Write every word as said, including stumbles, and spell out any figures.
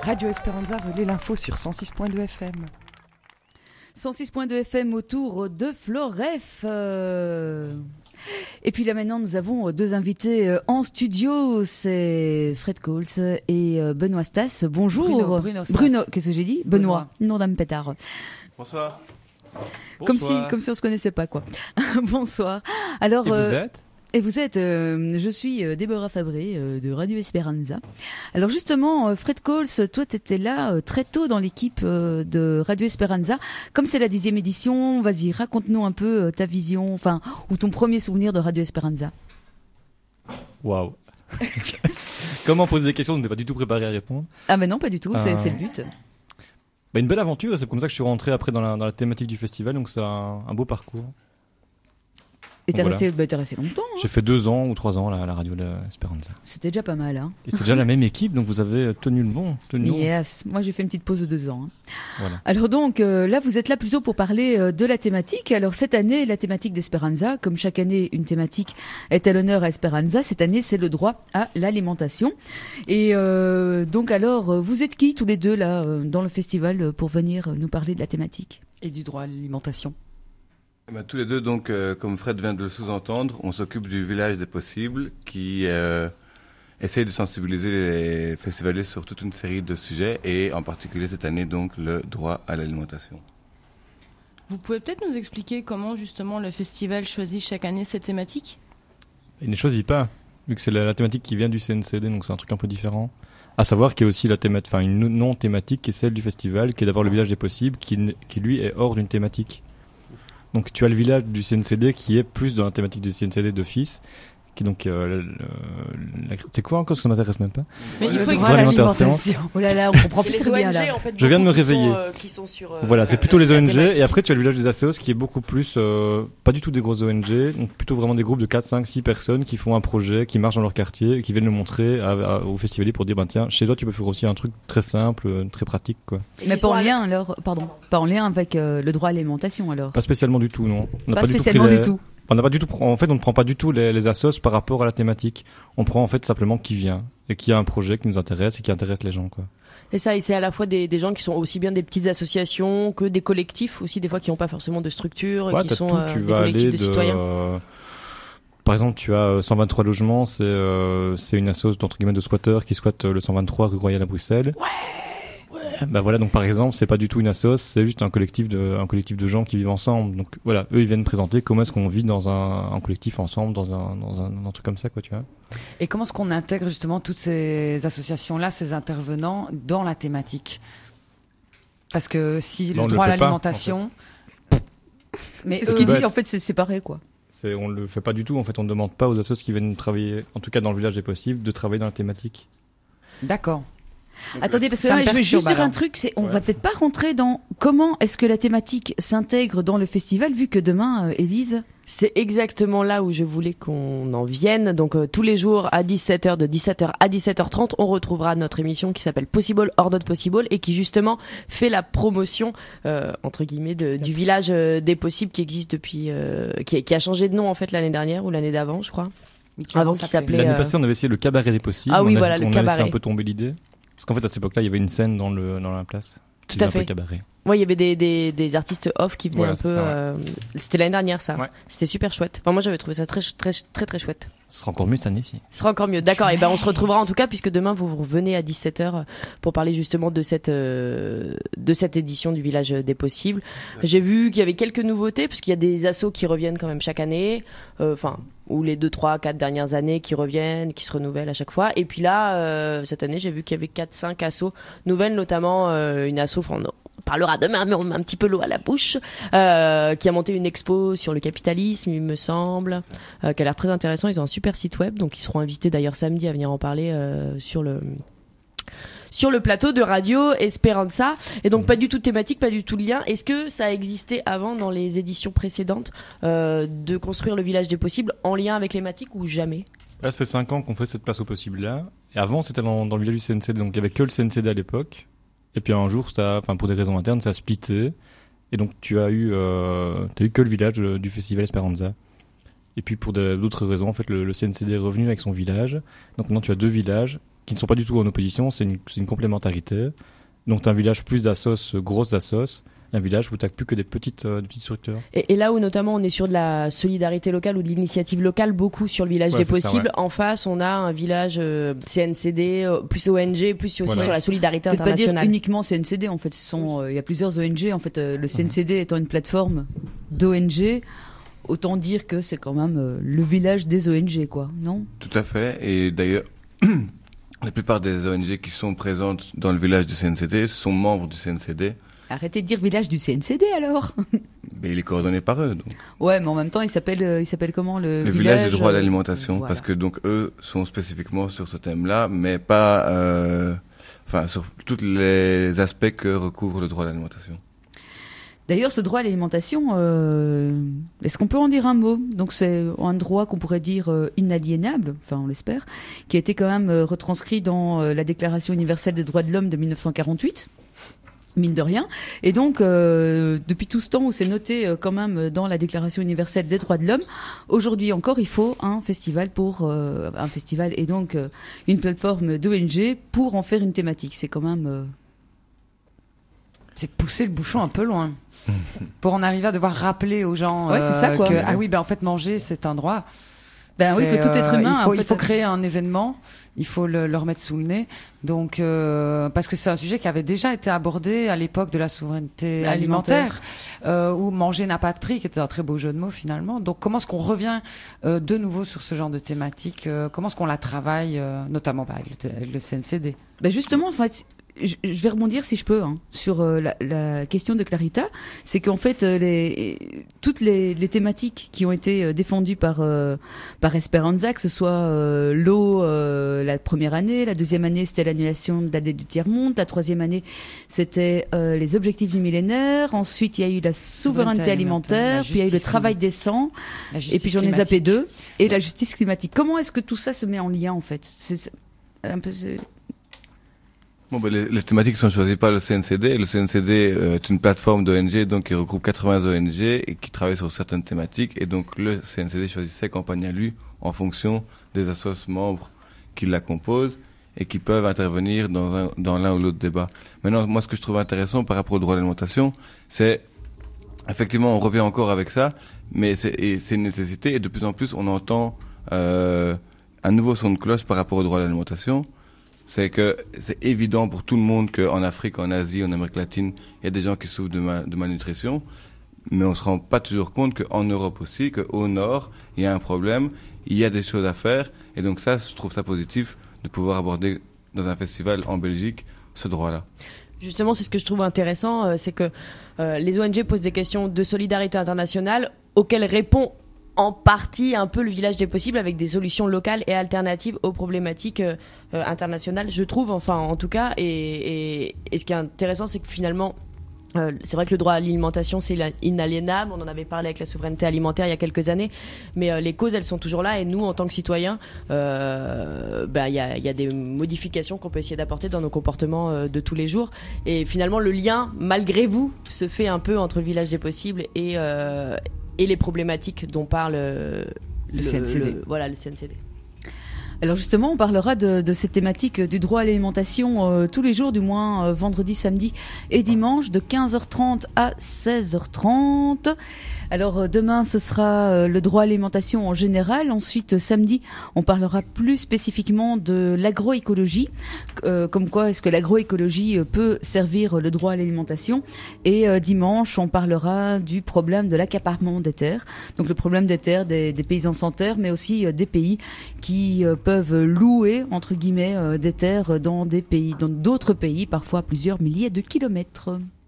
Radio Esperanza relaie l'info sur cent six point deux F M. cent six point deux F M autour de Floref. Euh... Et puis là maintenant, nous avons deux invités en studio. C'est Fred Coles et Benoît Stas. Bonjour. Bruno, Bruno, Bruno qu'est-ce que j'ai dit ? Benoît. Benoît. Non, dame pétard. Bonsoir. Comme Bonsoir. si, comme si on se connaissait pas, quoi. Bonsoir. Alors. Et vous euh... êtes ? Et vous êtes, euh, je suis euh, Déborah Fabré euh, de Radio Esperanza. Alors justement, euh, Fred Coles, toi t'étais là euh, très tôt dans l'équipe euh, de Radio Esperanza. Comme c'est la dixième édition, vas-y, raconte-nous un peu euh, ta vision, enfin, ou ton premier souvenir de Radio Esperanza. Waouh. Comment poser des questions, on n'était pas du tout préparé à répondre. Ah mais non, pas du tout, c'est, euh... c'est le but. Bah, une belle aventure, c'est comme ça que je suis rentré après dans la, dans la thématique du festival, donc c'est un, un beau parcours. Et t'es, voilà. resté, bah, t'es resté longtemps. Hein. J'ai fait deux ans ou trois ans à la, la radio de Esperanza. C'était déjà pas mal. Hein. Et c'est déjà la même équipe, donc vous avez tenu le bon. Tenu le yes, bon. Moi j'ai fait une petite pause de deux ans. Hein. Voilà. Alors donc euh, là vous êtes là plutôt pour parler euh, de la thématique. Alors cette année, la thématique d'Esperanza, comme chaque année une thématique est à l'honneur à Esperanza, cette année c'est le droit à l'alimentation. Et euh, donc alors, vous êtes qui tous les deux là euh, dans le festival pour venir nous parler de la thématique ? Et du droit à l'alimentation. Eh ben, tous les deux, donc, euh, comme Fred vient de le sous-entendre, on s'occupe du village des possibles qui euh, essaye de sensibiliser les festivaliers sur toute une série de sujets et en particulier cette année, donc, le droit à l'alimentation. Vous pouvez peut-être nous expliquer comment justement le festival choisit chaque année cette thématique ? Il ne choisit pas, vu que c'est la, la thématique qui vient du C N C D, donc c'est un truc un peu différent. À savoir qu'il y a aussi la thématique, enfin une non-thématique qui est celle du festival, qui est d'avoir le village des possibles, qui, qui lui est hors d'une thématique. Donc tu as le village du C N C D qui est plus dans la thématique du C N C D d'office, qui donc euh, le, le, la, c'est quoi encore, ça m'intéresse même pas. Mais il faut le droit à l'alimentation. Oh là là, on comprend plus c'est très les bien O N G, là. En fait, je viens de me qui réveiller. Sont, euh, qui sont sur, euh, voilà, c'est plutôt la, les O N G thématique. et après tu as le village des assos qui est beaucoup plus, euh, pas du tout des grosses O N G, donc plutôt vraiment des groupes de quatre, cinq, six personnes qui font un projet, qui marchent dans leur quartier et qui viennent le montrer à, à, aux festivaliers pour dire ben tiens, chez toi tu peux faire aussi un truc très simple, très pratique quoi. Mais pas en lien alors, pardon, pas en lien avec euh, le droit à l'alimentation alors. Pas spécialement du tout, non. On pas, pas spécialement du tout. Du tout. On n'a pas du tout, en fait, on ne prend pas du tout les, les assos par rapport à la thématique. On prend en fait simplement qui vient et qui a un projet qui nous intéresse et qui intéresse les gens, quoi. Et ça, et c'est à la fois des, des gens qui sont aussi bien des petites associations que des collectifs aussi, des fois qui n'ont pas forcément de structure, ouais, qui sont tout. euh, Tu des vas collectifs aller de, de citoyens. Euh, par exemple, tu as cent vingt-trois logements, c'est euh, c'est une asso entre guillemets de squatteurs qui squattent le cent vingt-trois rue Royale à Bruxelles. Ouais. Bah voilà, donc par exemple, c'est pas du tout une assos, c'est juste un collectif de un collectif de gens qui vivent ensemble. Donc voilà, eux ils viennent présenter comment est-ce qu'on vit dans un, un collectif ensemble, dans un dans un, un truc comme ça, quoi, tu vois. Et comment est-ce qu'on intègre justement toutes ces associations-là, ces intervenants dans la thématique ? Parce que si Là, le droit le à fait l'alimentation, pas, en fait. Mais mais c'est ce eux, qu'il dit bête. en fait, c'est séparé quoi. C'est, on le fait pas du tout, en fait, on ne demande pas aux assos qui viennent travailler, en tout cas dans le village des possibles, de travailler dans la thématique. D'accord. Attendez, parce que Ça là, me je vais juste perturbe, dire un alors. truc, c'est on Ouais. va peut-être pas rentrer dans comment est-ce que la thématique s'intègre dans le festival, vu que demain, euh, Élise. C'est exactement là où je voulais qu'on en vienne. Donc euh, tous les jours à dix-sept heures, de dix-sept heures à dix-sept heures trente, on retrouvera notre émission qui s'appelle Possible or Not Possible et qui justement fait la promotion euh, entre guillemets de, du village euh, des possibles qui existe depuis, euh, qui, qui a changé de nom en fait l'année dernière ou l'année d'avant, je crois. Avant qu'il s'appelait. L'année euh, passée, on avait essayé le cabaret des possibles. Ah oui, on a, voilà, on le a cabaret. laissé un peu tomber l'idée. Parce qu'en fait, à cette époque-là, il y avait une scène dans, le, dans la place. Tout Qui faisait à un peu fait. cabaret. Ouais, il y avait des, des, des artistes off qui venaient Voilà, un c'est peu. ça, ouais. euh, C'était l'année dernière, ça. Ouais. C'était super chouette. Enfin, moi, j'avais trouvé ça très, très, très, très chouette. Ce sera encore mieux cette année-ci. Ce sera encore mieux. D'accord. Et ben, on se retrouvera en tout cas puisque demain vous revenez à dix-sept heures pour parler justement de cette euh, de cette édition du Village des Possibles. J'ai vu qu'il y avait quelques nouveautés parce qu'il y a des assos qui reviennent quand même chaque année. Enfin, euh, ou les deux, trois, quatre dernières années qui reviennent, qui se renouvellent à chaque fois. Et puis là, euh, cette année, j'ai vu qu'il y avait quatre, cinq assos nouvelles, notamment euh, une asso. Enfin, on parlera demain, mais on met un petit peu l'eau à la bouche, euh, qui a monté une expo sur le capitalisme, il me semble, euh, qui a l'air très intéressant. Ils ont un super site web, donc ils seront invités d'ailleurs samedi à venir en parler euh, sur le sur le plateau de Radio Esperanza. Et donc, mmh. pas du tout de thématique, pas du tout de lien. Est-ce que ça a existé avant, dans les éditions précédentes, euh, de construire le village des possibles en lien avec les thématiques ou jamais ? Là, ça fait cinq ans qu'on fait cette place au possible là. Et avant, c'était dans, dans le village du C N C D, donc il y avait que le C N C D à l'époque. Et puis un jour, ça, enfin pour des raisons internes, ça a splitté. Et donc tu as eu, euh, t'as eu que le village du festival Esperanza. Et puis pour de, d'autres raisons, en fait, le, le C N C D est revenu avec son village. Donc maintenant, tu as deux villages qui ne sont pas du tout en opposition, c'est une, c'est une complémentarité. Donc tu as un village plus d'assos, euh, grosses assos, un village où tu n'as plus que des petites, euh, des petites structures. Et, et là où notamment on est sur de la solidarité locale ou de l'initiative locale, beaucoup sur le village Ouais, des c'est ça, possibles. ouais. En face, on a un village euh, C N C D, euh, plus O N G, plus aussi Voilà. sur la solidarité Peut-être pas dire internationale. uniquement C N C D, en fait, ce sont, euh, il y a plusieurs O N G, en fait, euh, le C N C D étant une plateforme d'O N G, autant dire que c'est quand même euh, le village des O N G, quoi, non? Tout à fait. Et d'ailleurs, la plupart des O N G qui sont présentes dans le village du C N C D sont membres du C N C D. Arrêtez de dire village du C N C D, alors. Mais il est coordonné par eux. Donc. Ouais, mais en même temps, il s'appelle, euh, il s'appelle comment, le, Le village du droit à euh, l'alimentation, voilà. parce que donc eux sont spécifiquement sur ce thème-là, mais pas, euh, enfin sur tous les aspects que recouvre le droit à l'alimentation. D'ailleurs, ce droit à l'alimentation, euh, est-ce qu'on peut en dire un mot? Donc, c'est un droit qu'on pourrait dire euh, inaliénable, enfin, on l'espère, qui a été quand même euh, retranscrit dans euh, la Déclaration universelle des droits de l'homme de mille neuf cent quarante-huit. Mine de rien. Et donc, euh, depuis tout ce temps où c'est noté euh, quand même dans la Déclaration universelle des droits de l'homme, aujourd'hui encore, il faut un festival pour euh, un festival et donc euh, une plateforme d'O N G pour en faire une thématique. C'est quand même euh... C'est pousser le bouchon un peu loin. Pour en arriver à devoir rappeler aux gens Ouais, c'est ça, quoi. que Ouais. ah oui, ben en fait manger c'est un droit. ben oui, C'est, que tout être euh, humain. il faut, en fait, il faut créer un événement, il faut le, le remettre sous le nez. Donc euh, parce que c'est un sujet qui avait déjà été abordé à l'époque de la souveraineté Alimentaire. alimentaire, euh, où manger n'a pas de prix, qui était un très beau jeu de mots finalement. Donc comment est-ce qu'on revient euh, de nouveau sur ce genre de thématique euh, Comment est-ce qu'on la travaille, euh, notamment bah, avec, le, avec le C N C D? Ben justement, en fait, je, je vais rebondir si je peux hein, sur euh, la, la question de Clarita. C'est qu'en fait, euh, les, toutes les, les thématiques qui ont été euh, défendues par euh, par Esperanza, que ce soit euh, l'eau euh, la première année, la deuxième année c'était l'annulation de la dette du tiers-monde, la troisième année c'était euh, les objectifs du millénaire, ensuite il y a eu la souveraineté, Souveraineté alimentaire, alimentaire, la puis il y a eu le justice travail climatique. décent, La et justice puis j'en ai zappé climatique. deux, et la justice climatique. Comment est-ce que tout ça se met en lien en fait? C'est c'est un peu... c'est- Bon, ben, les, les thématiques sont choisies par le C N C D. Le C N C D euh, est une plateforme d'O N G donc qui regroupe quatre-vingts O N G et qui travaille sur certaines thématiques. Et donc le C N C D choisit ses campagnes à lui en fonction des associations membres qui la composent et qui peuvent intervenir dans un, dans l'un ou l'autre débat. Maintenant, moi, ce que je trouve intéressant par rapport au droit à l'alimentation, c'est effectivement, on revient encore avec ça, mais c'est, et c'est une nécessité et de plus en plus, on entend euh, un nouveau son de cloche par rapport au droit à l'alimentation. C'est que c'est évident pour tout le monde qu'en Afrique, en Asie, en Amérique latine, il y a des gens qui souffrent de, ma, de malnutrition, mais on se rend pas toujours compte qu'en Europe aussi, qu'au nord, il y a un problème, il y a des choses à faire, et donc ça, je trouve ça positif de pouvoir aborder dans un festival en Belgique ce droit-là. Justement, c'est ce que je trouve intéressant, euh, c'est que euh, les O N G posent des questions de solidarité internationale auxquelles répond en partie un peu le village des possibles avec des solutions locales et alternatives aux problématiques euh, euh, internationales, je trouve, enfin en tout cas. Et, et, et ce qui est intéressant, c'est que finalement, euh, c'est vrai que le droit à l'alimentation, c'est inaliénable. On en avait parlé avec la souveraineté alimentaire il y a quelques années, mais euh, les causes, elles sont toujours là. Et nous, en tant que citoyens, euh, bah, y a, y a des modifications qu'on peut essayer d'apporter dans nos comportements euh, de tous les jours. Et finalement, le lien, malgré vous, se fait un peu entre le village des possibles et euh, et les problématiques dont parle euh, Le le C N C D. le- voilà, le C N C D. Alors justement, on parlera de, de cette thématique euh, du droit à l'alimentation euh, tous les jours, du moins euh, vendredi, samedi et dimanche, de quinze heures trente à seize heures trente. Alors euh, demain, ce sera euh, le droit à l'alimentation en général. Ensuite, euh, samedi, on parlera plus spécifiquement de l'agroécologie, euh, comme quoi est-ce que l'agroécologie euh, peut servir euh, le droit à l'alimentation. Et euh, dimanche, on parlera du problème de l'accaparement des terres, donc le problème des terres des, des paysans sans terre, mais aussi euh, des pays qui euh, peuvent louer entre guillemets euh, des terres dans des pays, dans d'autres pays, parfois à plusieurs milliers de kilomètres.